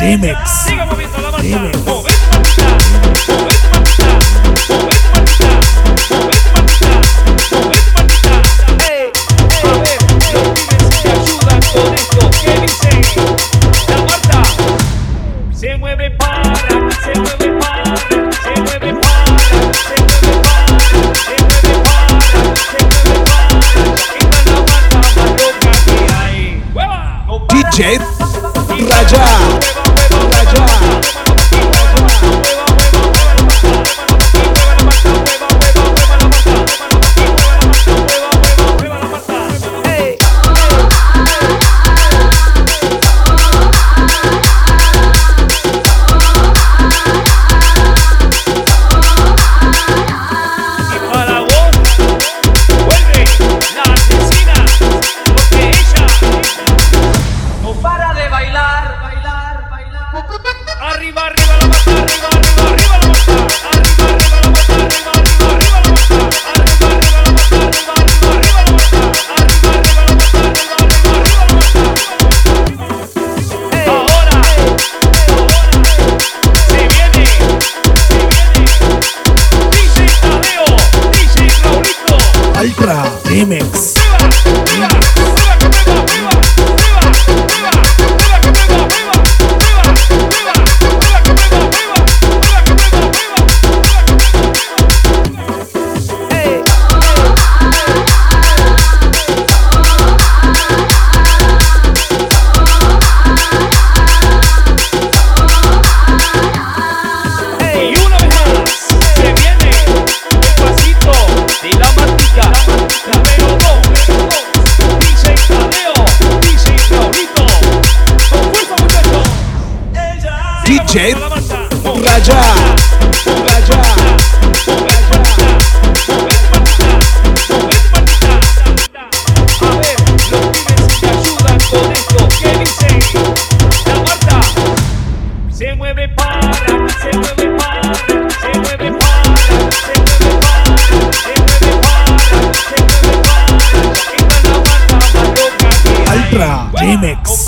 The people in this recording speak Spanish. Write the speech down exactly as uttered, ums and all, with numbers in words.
Remix. Siga moviendo la banda. Remix. Mueve tu maldita. Mueve tu maldita. Mueve tu maldita. Mueve tu maldita. Mueve tu maldita. Ey, ey. A ver, los pibes te ayudan con esto. ¿Qué dicen? La Marta. Se mueve para, se mueve para, se mueve para, se mueve para, se mueve para, se mueve para. Esta es la banda más loca que hay. ¡Hueva! No D para. J Raja. Raja. Arriba, arriba la mata, arriba, arriba, arriba la mata, arriba, arriba la mata, arriba, arriba, arriba la mata, arriba, arriba la mata, arriba, arriba, arriba la mata, arriba, arriba la mata, arriba, arriba, arriba la mata. Ahora, ahora, se viene, se viene, D J Tadeo, D J Raulito. Ultra Remix. Arriba, arriba, arriba, que prueba, arriba, arriba, arriba, arriba, que prueba, arriba, arriba, arriba, arriba, que prueba, arriba, arriba, que prueba, arriba, arriba. Ey, ey, y una vez más se viene el pasito de la Martica, número dos, D J Tadeo, D J Raulito, con fuerza muchachos. D J La banda, Raja. Raja. a ver, los pibes te ayudan con esto. ¿Qué dicen? La Marta se mueve para, se mueve para, se mueve para, se mueve para, se mueve para, se mueve para. Esta es la banda más loca que hay. Ultra Remix.